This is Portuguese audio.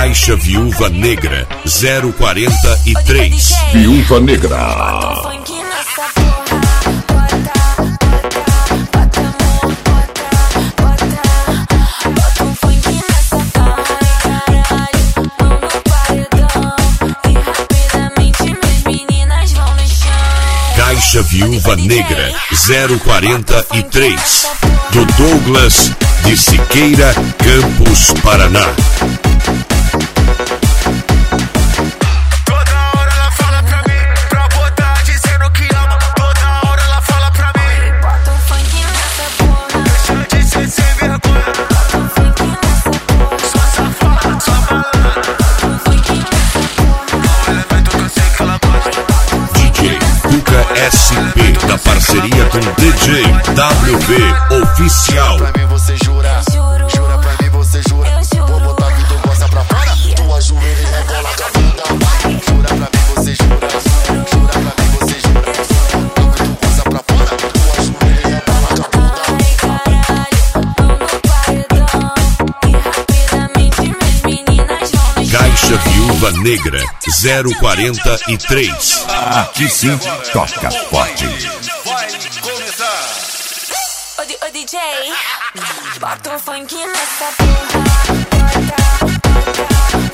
Caixa Viúva Negra 043. Viúva Negra. Caixa Viúva Negra 043, do Douglas de Siqueira, Campos, Paraná. Toda hora ela fala pra mim, pra botar dizendo que ama. Toda hora ela fala pra mim, bota um funk nessa porra. Deixa de ser sem vergonha, bota um funk nessa porra. Só safada, só malandra, bota um funk nessa porra. O elemento que eu sei que ela gosta. DJ Cuca SP, da parceria com DJ WB Oficial. Pra mim você jura, jura pra mim você jura. Vou botar que tu gosta pra fora, tua joelha rebola tua bunda. Jura pra mim você jura, jura pra mim você jura. Vou botar que tu gosta pra fora, tua joelha rebola tua bunda. Caixa Viúva Negra 043. Aqui sim, toca forte. Vai começar. Ô DJ, bota um funk nessa porra.